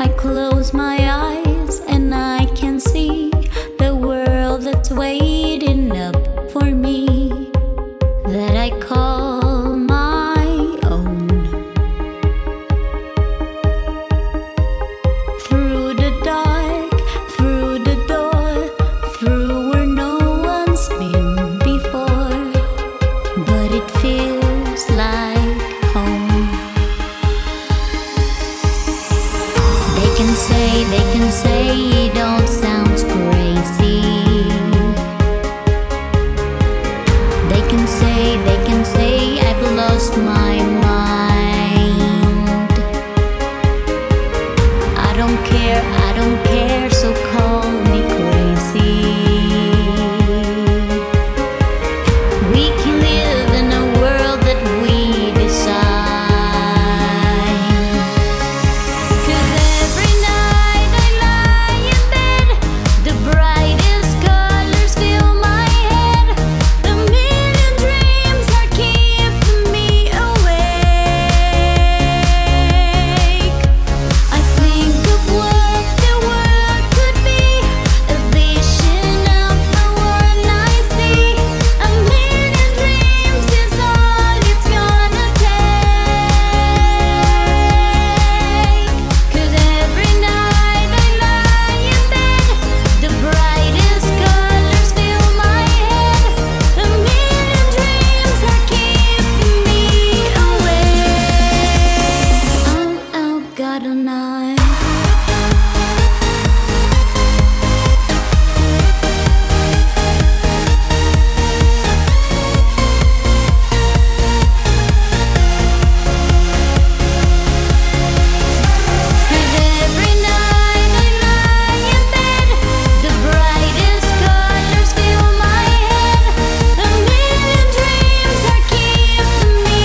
I close my eyes and I can see the world that's waiting up for me, that I call my own. Through the dark, through the door, through where no one's been before, but it feels like home. They can say it all sounds crazy. They can say I've lost my mind. I don't care, so call me crazy. We can live in a world that we decide. 'Cause every night I lie in bed, the brightest colors fill my head. A million dreams are keeping me awake. I think of what the world could be, a vision of the one I see. A million dreams is all it's gonna take. 'Cause every night I lie in bed, the brightest colors fill my head. A million dreams are keeping me awake. Oh, God, oh, night. Cause every night I lie in bed, the brightest colors fill my head. A million dreams are keeping me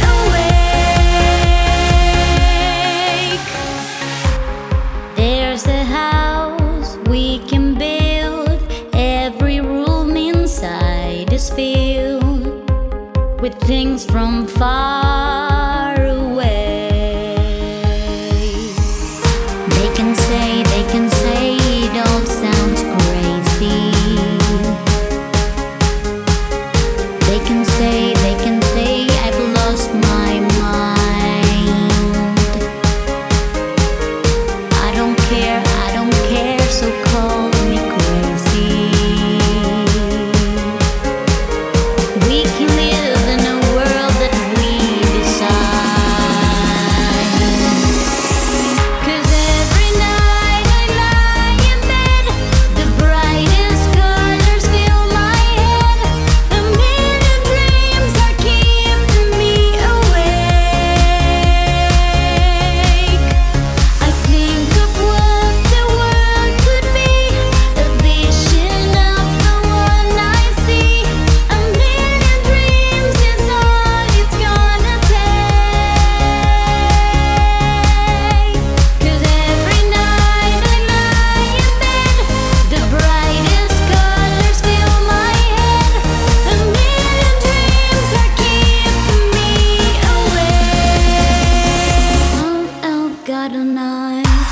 awake. There's a house we can build, every room inside is filled with things from far away. They can say it all sounds crazy. They can say I've lost my mind. I don't care, so call me crazy. We can live in a world that we decide. 'Cause every night I lie in bed, the brightest colors fill my head. A million dreams are keeping me awake. I think of what the world could be, a vision of the one I see. A million dreams is all it's gonna take. 'Cause every night I lie in bed, the brightest colors fill my head. A million dreams are keeping me awake. Oh, God, oh, night.